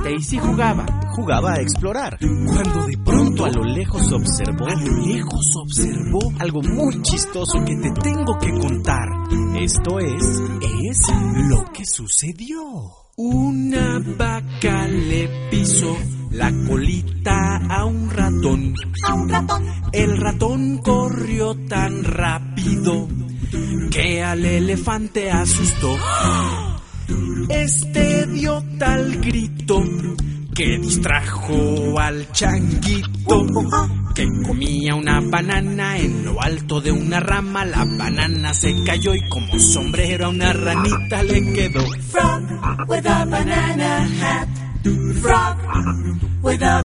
Stacy jugaba a explorar, cuando de pronto a lo lejos observó algo muy chistoso que te tengo que contar. Esto es lo que sucedió. Una vaca le pisó la colita a un ratón. El ratón corrió tan rápido que al elefante asustó. Este dio tal grito que distrajo al changuito, que comía una banana en lo alto de una rama. La banana se cayó y como sombrero a una ranita le quedó. Frog with a banana hat. Frog with a